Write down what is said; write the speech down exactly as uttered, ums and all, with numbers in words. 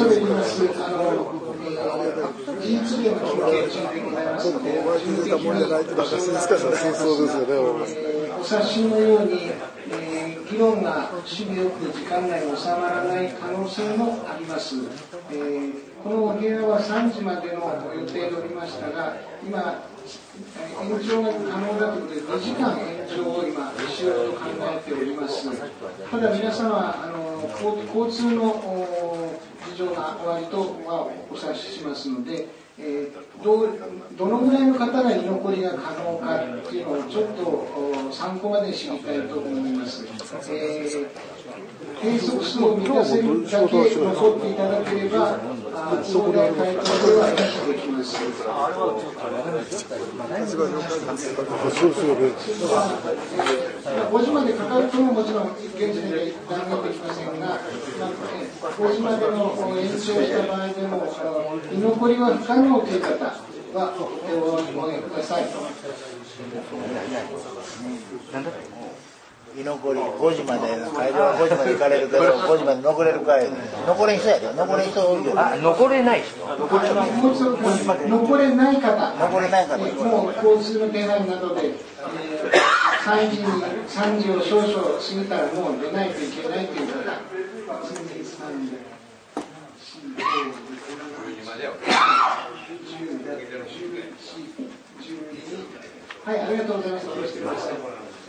それ言います。あの、ジーツー の休憩中でございますので、準備的なお察しのように、えー、議論が首尾よく時間内に収まらない可能性もあります。えー、このお部屋はさんじまでの予定でおりましたが、今、延長が可能だということで、にじかん延長を今、しようと考えております。ただ皆様、あの交通の事情がおありとはお察ししますので、えー、ど, どのぐらいの方が居残りが可能かっていうのをちょっと参考まで知りたいと思います。えー、定則数を満たせるだけ残っていただければ、総代会長ではできます。ごじまでかかるとももちろん現時点で断言できませんが、ごじまでの延長した場合でも居残りは不可能という方はお願いください。 居残りごじまで会場はごじまで行かれるけどごじまで残れるかい残れん人やで残れん人おるよ。 あ残れない人残れない方残れない方もう交通の手配などで、えー、さんじにさんじを少々過ぎたらもう出ないといけないという方はい、ありがとうございます。下ろしてください。